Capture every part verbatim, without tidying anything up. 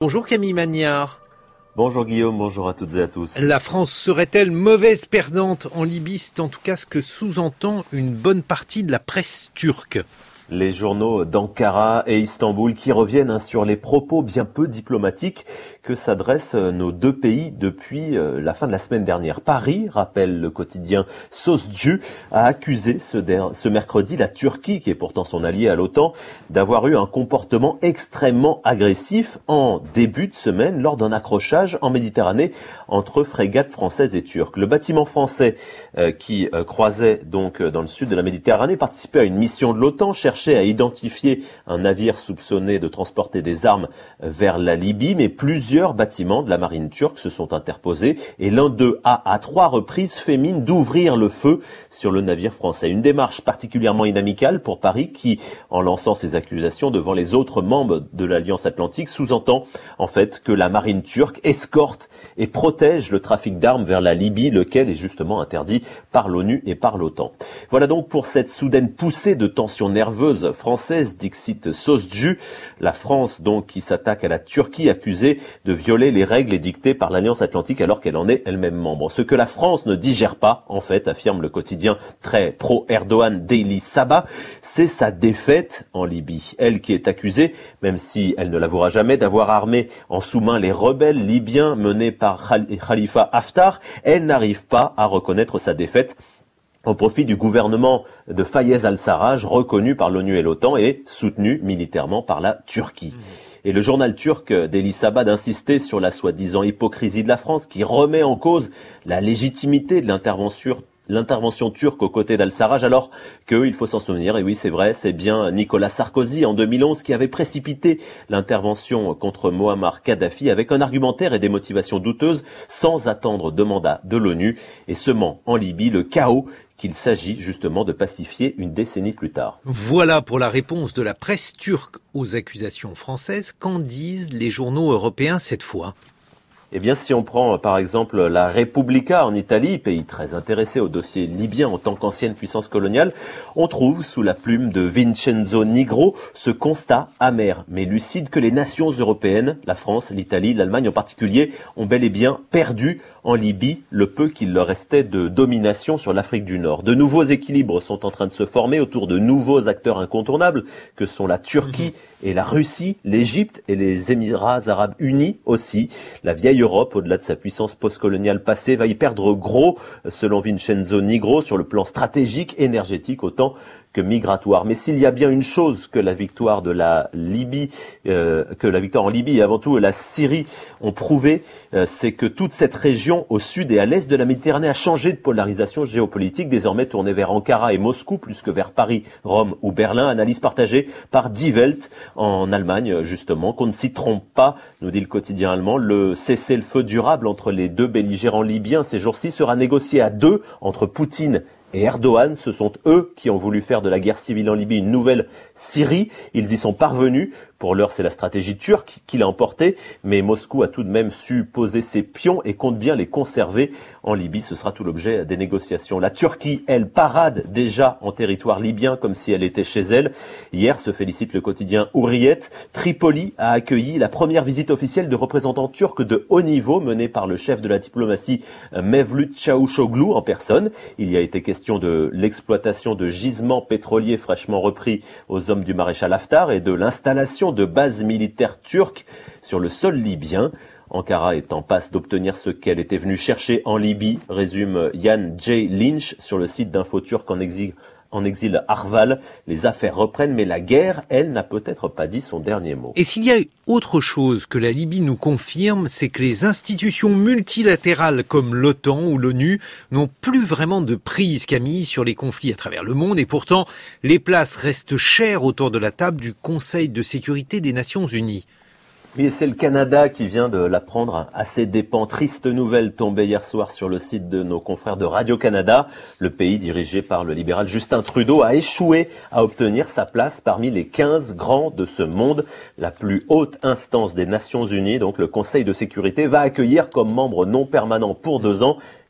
Bonjour Camille Magnard. Bonjour Guillaume, bonjour à toutes et à tous. La France serait-elle mauvaise perdante en Libye? C'est en tout cas ce que sous-entend une bonne partie de la presse turque. Les journaux d'Ankara et Istanbul qui reviennent sur les propos bien peu diplomatiques que s'adressent nos deux pays depuis la fin de la semaine dernière. Paris, rappelle le quotidien Sözcü, a accusé ce, der- ce mercredi la Turquie, qui est pourtant son allié à l'OTAN, d'avoir eu un comportement extrêmement agressif en début de semaine lors d'un accrochage en Méditerranée entre frégates françaises et turques. Le bâtiment français euh, qui euh, croisait donc dans le sud de la Méditerranée participait à une mission de l'OTAN, cherchait à identifier un navire soupçonné de transporter des armes vers la Libye, mais plusieurs bâtiments de la marine turque se sont interposés et l'un d'eux a à trois reprises fait mine d'ouvrir le feu sur le navire français. Une démarche particulièrement inamicale pour Paris qui, en lançant ses accusations devant les autres membres de l'Alliance Atlantique, sous-entend en fait que la marine turque escorte et protège le trafic d'armes vers la Libye, lequel est justement interdit par l'ONU et par l'OTAN. Voilà donc pour cette soudaine poussée de tensions nerveuses française, dixit Sözcü, la France donc qui s'attaque à la Turquie accusée de violer les règles édictées par l'Alliance Atlantique alors qu'elle en est elle-même membre. Ce que la France ne digère pas, en fait, affirme le quotidien très pro-Erdogan Daily Sabah, c'est sa défaite en Libye. Elle qui est accusée, même si elle ne l'avouera jamais, d'avoir armé en sous-main les rebelles libyens menés par Khalifa Haftar, elle n'arrive pas à reconnaître sa défaite au profit du gouvernement de Fayez al-Sarraj, reconnu par l'ONU et l'OTAN et soutenu militairement par la Turquie. Et le journal turc Daily Sabah d'insister sur la soi-disant hypocrisie de la France qui remet en cause la légitimité de l'intervention l'intervention turque aux côtés d'al-Sarraj, alors que, il faut s'en souvenir, et oui c'est vrai, c'est bien Nicolas Sarkozy en deux mille onze qui avait précipité l'intervention contre Moammar Kadhafi avec un argumentaire et des motivations douteuses sans attendre de mandat de l'ONU et semant en Libye le chaos qu'il s'agit justement de pacifier une décennie plus tard. Voilà pour la réponse de la presse turque aux accusations françaises. Qu'en disent les journaux européens cette fois ? Eh bien, si on prend par exemple la Repubblica en Italie, pays très intéressé au dossier libyen en tant qu'ancienne puissance coloniale, on trouve sous la plume de Vincenzo Nigro ce constat amer mais lucide que les nations européennes, la France, l'Italie, l'Allemagne en particulier, ont bel et bien perdu en Libye le peu qu'il leur restait de domination sur l'Afrique du Nord. De nouveaux équilibres sont en train de se former autour de nouveaux acteurs incontournables que sont la Turquie et la Russie, l'Égypte et les Émirats arabes unis aussi. La vieille Europe, au-delà de sa puissance postcoloniale passée, va y perdre gros, selon Vincenzo Nigro, sur le plan stratégique, énergétique, autant que migratoire. Mais s'il y a bien une chose que la victoire de la Libye, euh, que la victoire en Libye et avant tout la Syrie ont prouvé, euh, c'est que toute cette région au sud et à l'est de la Méditerranée a changé de polarisation géopolitique, désormais tournée vers Ankara et Moscou plus que vers Paris, Rome ou Berlin. Analyse partagée par Die Welt en Allemagne, justement, qu'on ne s'y trompe pas, nous dit le quotidien allemand. Le cessez-le-feu durable entre les deux belligérants libyens ces jours-ci sera négocié à deux entre Poutine et Erdogan. Ce sont eux qui ont voulu faire de la guerre civile en Libye une nouvelle Syrie. Ils y sont parvenus. Pour l'heure, c'est la stratégie turque qui l'a emporté, mais Moscou a tout de même su poser ses pions et compte bien les conserver en Libye. Ce sera tout l'objet des négociations. La Turquie, elle, parade déjà en territoire libyen comme si elle était chez elle. Hier, se félicite le quotidien Hurriyet, Tripoli a accueilli la première visite officielle de représentants turcs de haut niveau menée par le chef de la diplomatie Mevlut Çavuşoğlu en personne. Il y a été question de l'exploitation de gisements pétroliers fraîchement repris aux hommes du maréchal Haftar et de l'installation de bases militaires turques sur le sol libyen. Ankara est en passe d'obtenir ce qu'elle était venue chercher en Libye, résume Jan J. Lynch sur le site d'Info Turc en exil, en exil Arval. Les affaires reprennent, mais la guerre, elle, n'a peut-être pas dit son dernier mot. Et s'il y a autre chose que la Libye nous confirme, c'est que les institutions multilatérales comme l'OTAN ou l'ONU n'ont plus vraiment de prise, Camille, sur les conflits à travers le monde. Et pourtant, les places restent chères autour de la table du Conseil de sécurité des Nations Unies. Oui, c'est le Canada qui vient de l'apprendre à ses dépens. Triste nouvelle tombée hier soir sur le site de nos confrères de Radio-Canada. Le pays dirigé par le libéral Justin Trudeau a échoué à obtenir sa place parmi les quinze grands de ce monde. La plus haute instance des Nations Unies, donc le Conseil de sécurité, va accueillir comme membre non permanent pour deux ans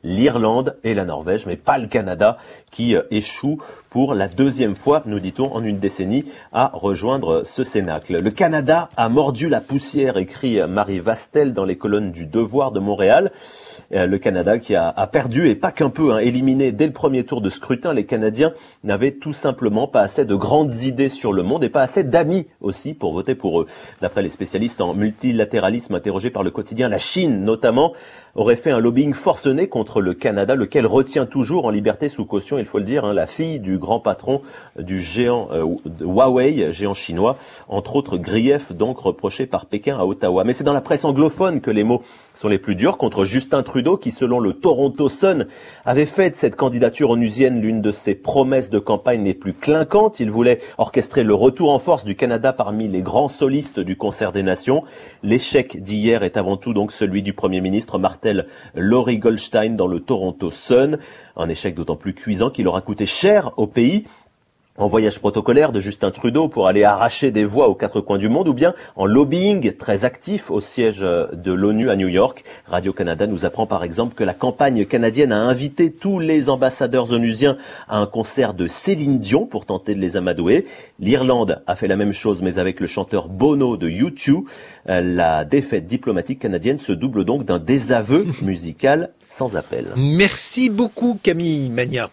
l'Irlande et la Norvège, mais pas le Canada qui euh, échoue pour la deuxième fois, nous dit-on, en une décennie, à rejoindre ce cénacle. Le Canada a mordu la poussière, écrit Marie Vastel dans les colonnes du Devoir de Montréal. Le Canada qui a, a perdu, et pas qu'un peu, hein, éliminé dès le premier tour de scrutin. Les Canadiens n'avaient tout simplement pas assez de grandes idées sur le monde et pas assez d'amis aussi pour voter pour eux. D'après les spécialistes en multilatéralisme interrogés par le quotidien, la Chine notamment aurait fait un lobbying forcené contre le Canada, lequel retient toujours en liberté sous caution, il faut le dire, hein, la fille du grand patron du géant euh, de Huawei, géant chinois, entre autres griefs donc reprochés par Pékin à Ottawa. Mais c'est dans la presse anglophone que les mots sont les plus durs contre Justin Trudeau, qui selon le Toronto Sun avait fait de cette candidature onusienne l'une de ses promesses de campagne les plus clinquantes. Il voulait orchestrer le retour en force du Canada parmi les grands solistes du concert des nations. L'échec d'hier est avant tout donc celui du Premier ministre, martèle Laurie Goldstein dans le Toronto Sun. Un échec d'autant plus cuisant qu'il aura coûté cher au pays. En voyage protocolaire de Justin Trudeau pour aller arracher des voix aux quatre coins du monde, ou bien en lobbying très actif au siège de l'ONU à New York. Radio-Canada nous apprend par exemple que la campagne canadienne a invité tous les ambassadeurs onusiens à un concert de Céline Dion pour tenter de les amadouer. L'Irlande a fait la même chose, mais avec le chanteur Bono de U deux. La défaite diplomatique canadienne se double donc d'un désaveu musical sans appel. Merci beaucoup Camille Magnard.